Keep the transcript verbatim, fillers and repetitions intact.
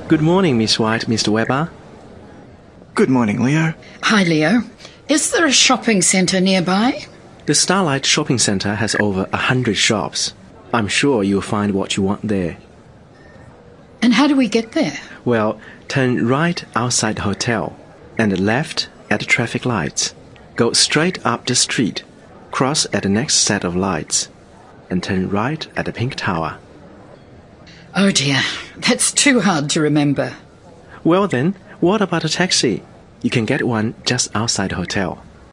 Good morning, Miss White, Mister Weber. Good morning, Leo. Hi, Leo. Is there a shopping centre nearby? The Starlight Shopping Centre has over a hundred shops. I'm sure you'll find what you want there. And how do we get there? Well, turn right outside the hotel, and left at the traffic lights. Go straight up the street, cross at the next set of lights, and turn right at the Pink Tower. Oh dear, that's too hard to remember. Well then, what about a taxi? You can get one just outside the hotel.